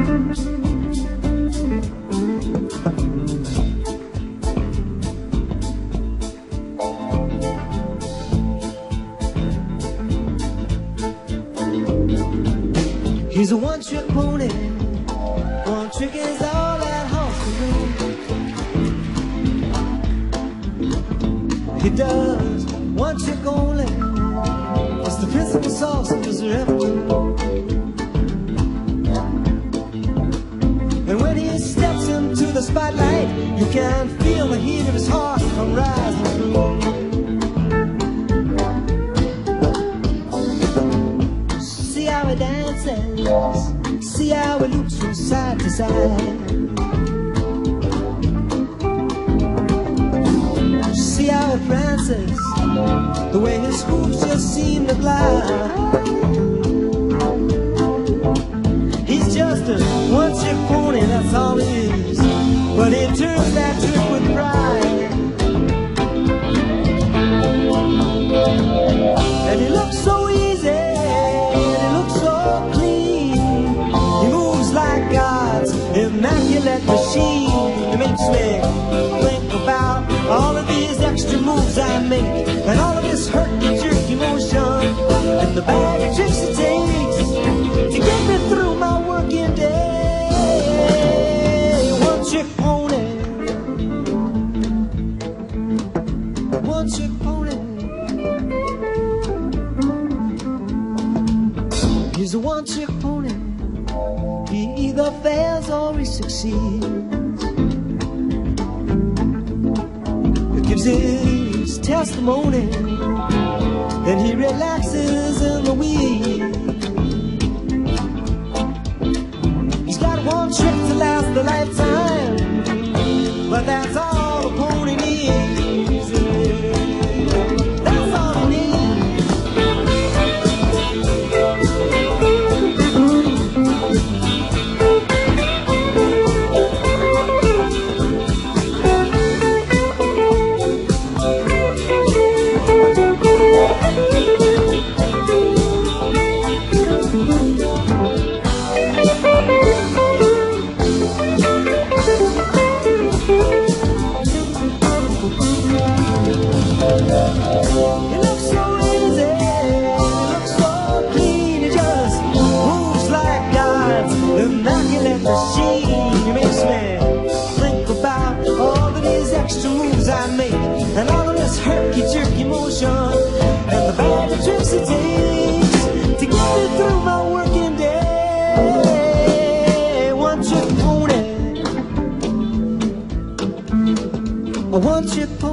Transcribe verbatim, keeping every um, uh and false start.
He's a one-trick pony. One trick is all that horse can do. He does one trick only. It's the principal sauce of his repertoire. And when he steps into the spotlight, you can feel the heat of his heart come rising through. See how he dances, see how he looks from side to side. See how he prances, the way his hooves just seem to glide. He's just a one-trick pony, that's all he is. But he turns that trick with pride. And he looks so easy, and he looks so clean. He moves like God's immaculate machine. It makes me think about all of these extra moves I make, and all of this herky-jerky motion, and the bag of tricks it takes to get me through my working day. One-trick pony, one-trick pony. He's a one-trick pony. He either fails or he succeeds. He gives his testimony, then he relaxes in the weed. He's got one trick to last a lifetime, but that's all the pony needs. That's all he needs. He looks so easy, he looks so clean. He just moves like God's immaculate machine. He makes me think about all of these extra moves I make, and all of this herky-jerky motion, and the bag of tricks it takes to get me through my working day. One-trick pony, a one-trick pony.